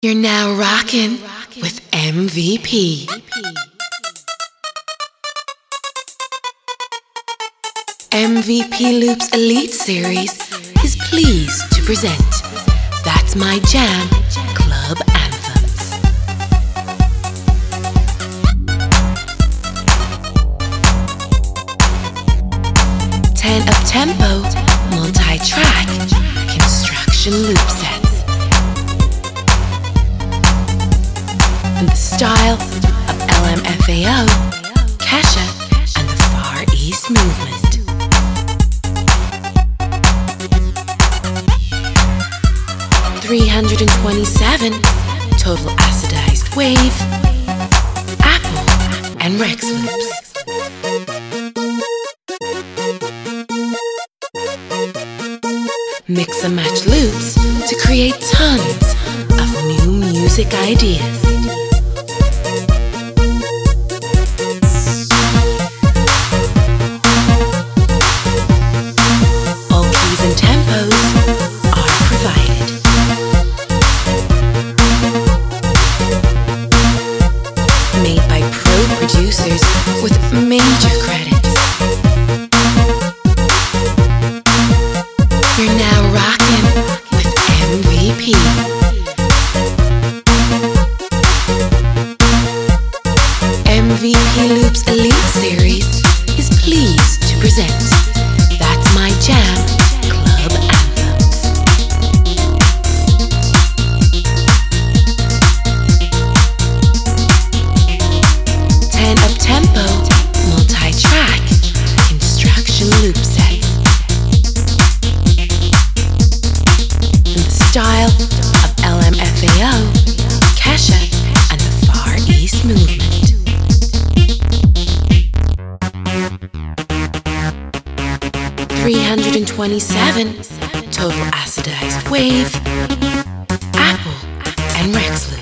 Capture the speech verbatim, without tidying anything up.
You're now rocking with M V P. M V P Loops Elite Series is pleased to present That's My Jam Club Anthems. ten up-tempo, multi-track, construction loop sets. In the style of L M F A O, Kesha, and the Far East Movement. three hundred twenty-seven total acidized wave, Apple, and Rex loops. Mix and match loops to create tons of new music ideas. All keys and tempos are provided. Made by pro producers with major credits. You're now rocking with M V P. M V P Loops Elite Series is pleased to present That's My Jam Club Anthems. ten up-tempo, multi-track, construction loop sets. In the style of L M F A O, Kesha, and the Far East Movement. three hundred twenty-seven total acidized wave, Apple, and Rex loops.